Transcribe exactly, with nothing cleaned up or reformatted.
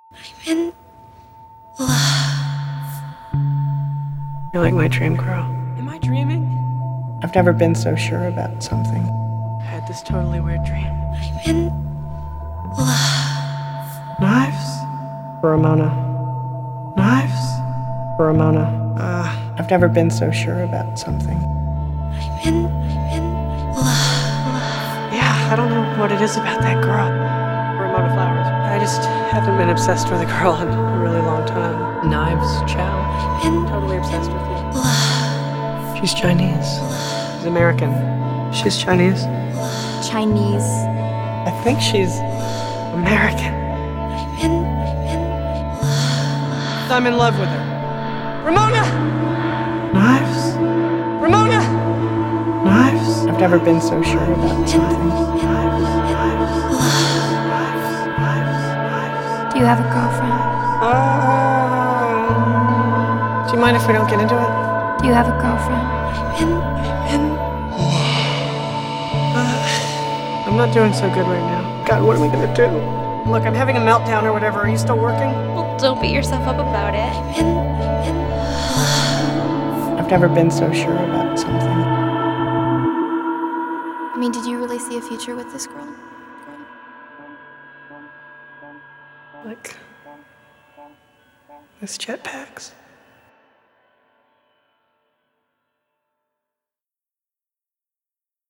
I'm in love. You're like my dream girl. Am I dreaming? I've never been so sure about something. I had this totally weird dream. I'm in love. Knives? For Ramona. Knives? For Ramona. Uh, I've never been so sure about something. I'm in, I'm in love. Yeah, I don't know what it is about that girl. Ramona Flowers. I just haven't been obsessed with a girl in a really long time. Knives, Chow. I'm in Totally obsessed with you. love. She's Chinese. She's American. She's Chinese. Chinese. I think she's American. I'm in, I'm in love. I'm in love with her. Ramona! Knives? Ramona! Knives? I've never been so sure about something. Do you have a girlfriend? Um, do you mind if we don't get into it? Do you have a girlfriend? I'm in, I'm in Uh, I'm not doing so good right now. God, what are we gonna do? Look, I'm having a meltdown or whatever. Are you still working? Well, don't beat yourself up about it. I'm in, I'm in love. I've never been so sure about something. I mean, did you really see a future with this girl? Like, this jetpacks.